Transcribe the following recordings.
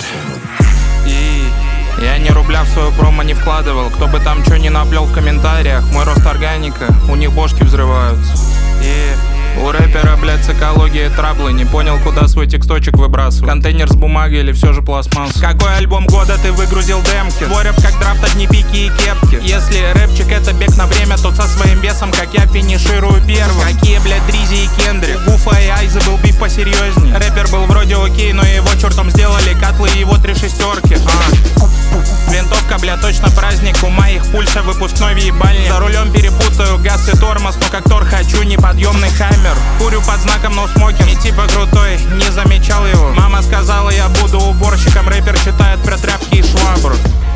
И я ни рубля в свою промо не вкладывал. Кто бы там что ни наплел в комментариях, мой рост органика, у них бошки взрываются. И у рэпера, блядь, с экологией траблы. Не понял, куда свой тексточек выбрасывать. Контейнер с бумагой или все же пластмасс? Какой альбом года ты выгрузил демки? Твой рэп как драфт, одни пики и кепки. Если рэпчик это бег на время, то со своим весом, как я, финиширую первым. Какие, блядь, Дризи и Кендрик? У Гуфа и Айза был биф посерьезнее. Рэпер был вроде окей, но его чертом сделали котлы и его 3 шестерки. Винтовка, бля, точно праздник. У моих пульса выпускной в ебальне. За рулем перепутаю газ и тормоз, но как Тор хочу неподъемный хаммер. Курю под знаком no smoking и типа крутой, не замечал его. Мама сказала, я буду уборщиком. Рэпер читает про тряпки и швабру.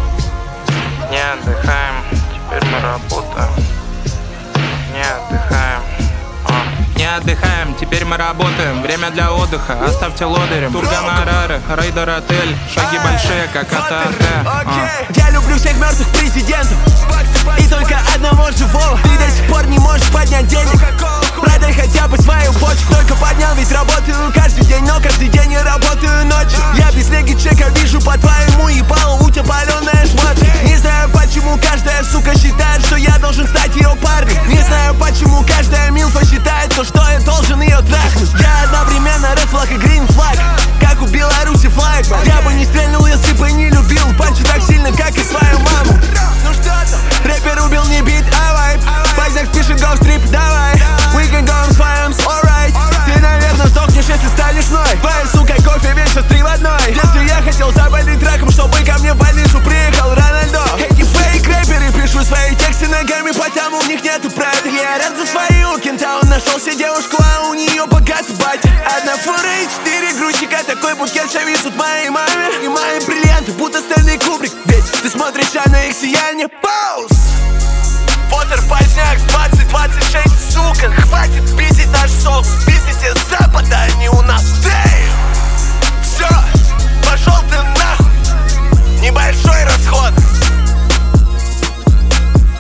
Не отдыхаем, теперь мы работаем. Не отдыхаем. Не отдыхаем, теперь мы работаем. Время для отдыха, оставьте лодырем. Тургонорары, рейдер отель. Шаги большие, как АТ. Я люблю всех мертвых президентов и только одного живого. Ты до сих пор не можешь поднять денег. Продай хотя бы свою почку. Только поднял, ведь работаю каждый день, но каждый день я работаю ночью. Я без леги чека вижу по твоему ебалу. У тебя паленая шмотка. Не знаю, почему каждая сука считает, что я должен стать ее парнем. Не знаю, почему каждая милфа считает, что я должен ее трахнуть. Я одновременно red флаг и green флаг, как у Беларуси флаг. Я бы не стрельнул, если бы не любил панчи так сильно, как и свою маму. Ну что там? Рэпер убил не бит, а вайб. Байзак пишет go strip, давай. We can go on fires, alright. Ты, наверное, сдохнешь, если станешь мной. Твоя сука кофе вечер 3 в одной. Если я хотел заболеть раком, чтобы ко мне в больницу приехал Рональдо. Эти фейк-рэперы пишут свои тексты ногами, потому у них нету правды. Я рад за свою кента, он нашел себе девушку, а у нее богатый батя. Одна фура и 4 грузчика, такой букет висит моей маме. И мои бриллианты, будто Стэнли Кубрик. Ведь ты смотришь на их сияние. Пауз! Поттер, поздняк, 20-26, сука. Хватит пиздить наш соус, пиздите с запада.